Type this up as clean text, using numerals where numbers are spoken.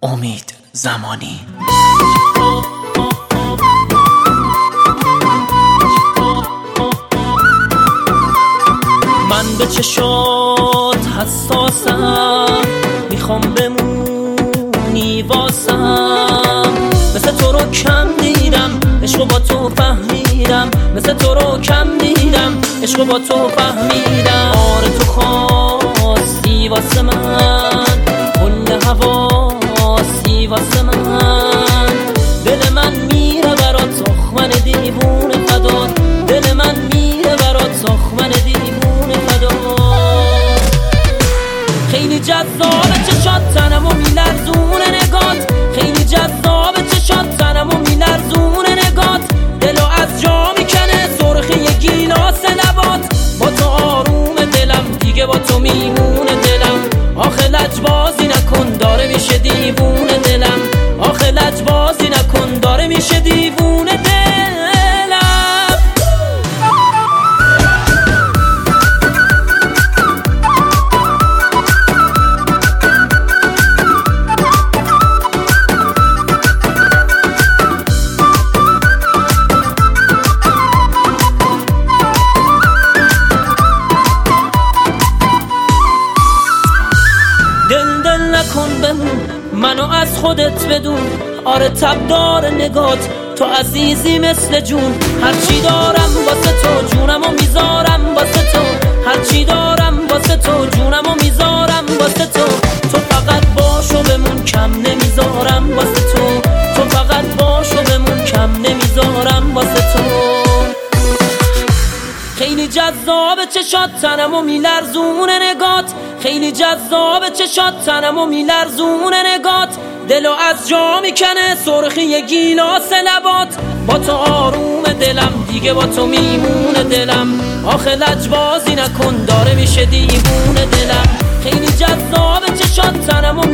امید زمانی. من به چشات حساسم، میخوام بمونی واسم. مثل تو رو کم دیدم، عشقو با تو فهمیدم. مثل تو رو کم دیدم، عشقو با تو فهمیدم. آره تو خواستی واسه من، کل حواسی واسه من. دل من میره برات تخمن دیوونه فدات. دل من میره برات تخمن دیوونه فدات. خیلی جذابه چشات تنمو میلرزونه نگات. خیلی جذابه چشات تنمو میلرزونه نگات. دلو از جا میکنه سرخی یه گیلاس لبات. با تو آروم دلم دیگه با تو میمونه دلم. آخه لجبازی نکن داره میشه دیوونه دلم. آخه لجبازی نکن داره میشه دیوونه دلم. دل نکن بمون، منو از خودت بدون. آره تبدار نگات، تو عزیزی مثل جون. هرچی دارم واسه تو جونمو میذارم واسه تو. هرچی دارم واسه تو جونمو میذارم واسه تو. تو فقط باشو بمون کم نمیذارم واسه تو. تو فقط باشو بمون کم نمیذارم واسه تو. خیلی جذابه چشات تنمو میلرزونه نگات. خیلی جذابه چشات تنمو میلرزونه نگات. دلو از جا میکنه سرخی یه گیلاس لبات. با تو آروم دلم دیگه با تو میمونه دلم. آخه لجبازی نکن داره میشه دیوونه دلم. خیلی جذابه چشات تنمو